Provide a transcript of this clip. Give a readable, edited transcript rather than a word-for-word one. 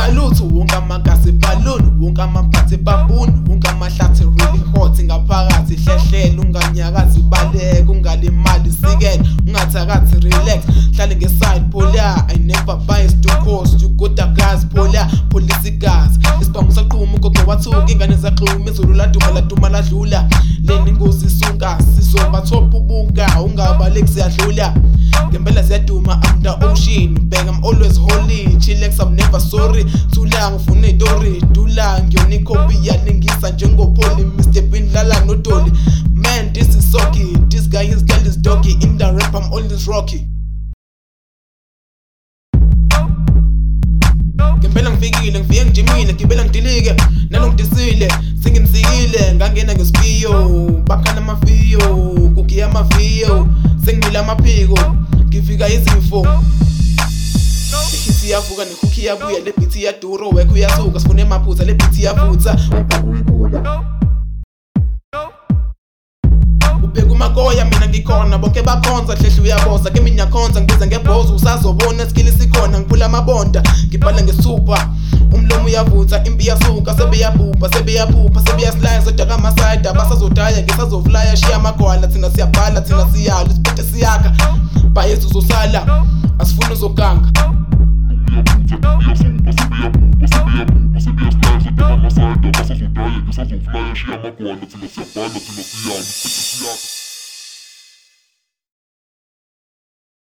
salute wonke amagasi balloon, wonke amaphathi babuni, wonke amahlathi really hot ngaphakathi hlehlele unganyakazi baleke ungalimali sikele ungathakathi relax hlale ngeside pola I never buy to cost you got a gas pola police gas isibhamu saqhuma ugogo wathuka ingane zaqhuma izulu laduma ladlula leni ingozi isunka sizoba top ubunga ungabaleki siyadlula ngempela ziyaduma I'm the ocean beg I'm always holy chillax I'm never sorry thula ngifuna istory dula ngiyona icopy yalingisa njengopoli Mr Bin lala nodoli man this is socky this guy is tell his doggy in the rap I'm always rocky ngempela ngifike ngijimile ngibela ngidilike nalongidisile singimsikile ngangena ngesipiyo bakhala amafiyo kugiya amafiyo sengimila amaphiko ngifika izifo ikhisi yavuka nekhukhi yabuya le beat iyaduro wekho uyasuka sifune emaphutha le beat iyavutha ubeka umakoya mina ngikhona bonke bakhonza hlehle uyaboza ke mina khonza ngibiza ngebhozo usazobona skill sikhona ngiphula amabonda ngibhala ngesuper umlomo uyavutha impi yasuka sebeyabhubha sebeyaslide odaka amaside abasazodaya ngisazoflya shiya amagwala thina siyabhala thina siyalo isiphethe siyakha bayesu uzosala asifuna uzoganga Basazodaya ngisazoflya shiya amagwala thina siyabhala thina siyalo isiphethe siyakha